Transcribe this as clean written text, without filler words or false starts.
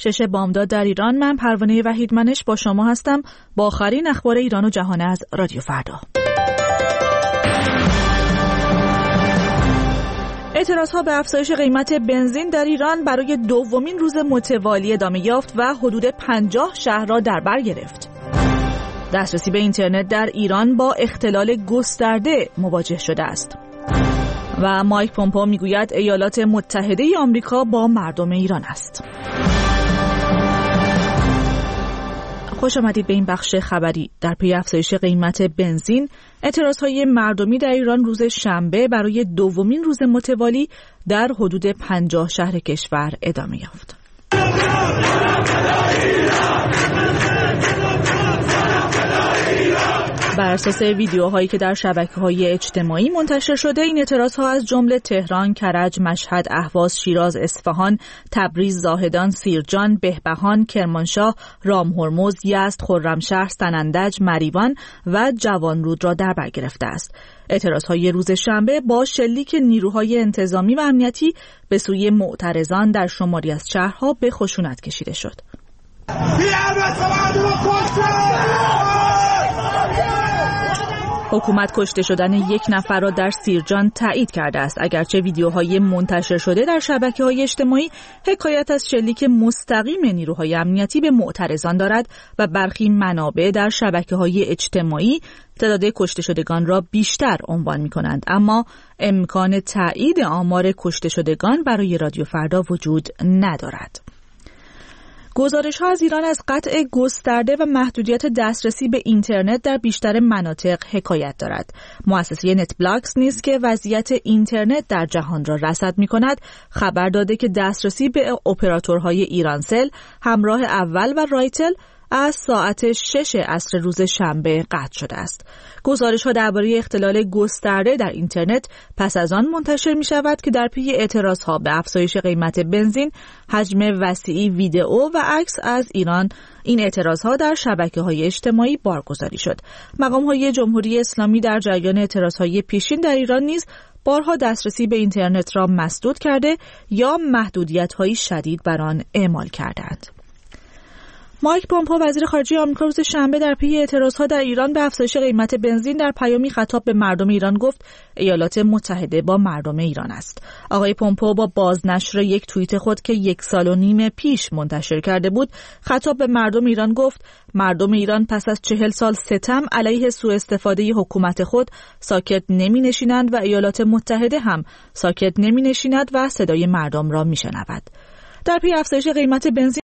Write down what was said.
6 بامداد در ایران. من پروانه وحیدمنش با شما هستم با آخرین اخبار ایران و جهان از رادیو فردا. اعتراضها به افزایش قیمت بنزین در ایران برای دومین روز متوالی ادامه یافت و حدود 50 شهر را در بر گرفت. دسترسی به اینترنت در ایران با اختلال گسترده مواجه شده است. و مایک پومپئو میگوید ایالات متحده آمریکا با مردم ایران است. خوش آمدید به این بخش خبری. در پی افزایش قیمت بنزین، اعتراضهای مردمی در ایران روز شنبه برای دومین روز متوالی در حدود 50 شهر کشور ادامه یافت. بر اساس ویدیوهایی که در شبکه‌های اجتماعی منتشر شده، این اعتراضها از جمله تهران، کرج، مشهد، اهواز، شیراز، اصفهان، تبریز، زاهدان، سیرجان، بهبهان، کرمانشاه، رامهرمز، یزد، خرمشهر، سنندج، مریوان و جوانرود را در بر گرفته است. اعتراضهای روز شنبه با شلیک نیروهای انتظامی و امنیتی به سوی معترضان در شماری از شهرها به خشونت کشیده شد. حکومت کشته شدن یک نفر را در سیرجان تایید کرده است، اگرچه ویدیوهای منتشر شده در شبکه‌های اجتماعی حکایت از شلیک مستقیم نیروهای امنیتی به معترضان دارد و برخی منابع در شبکه‌های اجتماعی تعداد کشته شدگان را بیشتر عنوان می‌کنند، اما امکان تایید آمار کشته شدگان برای رادیو فردا وجود ندارد. گزارش‌ها از ایران از قطع گسترده و محدودیت دسترسی به اینترنت در بیشتر مناطق حکایت دارد. مؤسسه نت بلاکس نیز که وضعیت اینترنت در جهان را رصد می‌کند، خبر داده که دسترسی به اپراتورهای ایرانسل، همراه اول و رایتل از ساعت 6 عصر روز شنبه قطع شده است. گزارش‌ها درباره اختلال گسترده در اینترنت پس از آن منتشر می‌شود که در پی اعتراض‌ها به افزایش قیمت بنزین، حجم وسیعی ویدئو و عکس از ایران، این اعتراض‌ها در شبکه‌های اجتماعی بارگذاری شد. مقام‌های جمهوری اسلامی در جریان اعتراض‌های پیشین در ایران نیز بارها دسترسی به اینترنت را مسدود کرده یا محدودیت‌های شدید بر آن اعمال کردند. مایک پومپئو وزیر خارجه آمریکا روز شنبه در پی اعتراضها در ایران به افزایش قیمت بنزین در پیامی خطاب به مردم ایران گفت ایالات متحده با مردم ایران است. آقای پومپئو با بازنشر یک توییت خود که 1.5 سال پیش منتشر کرده بود، خطاب به مردم ایران گفت مردم ایران پس از 40 سال ستم علیه سوء استفاده حکومت خود ساکت نمی‌نشینند و ایالات متحده هم ساکت نمی‌نشیند و صدای مردم را می‌شنود. در پی افزایش قیمت بنزین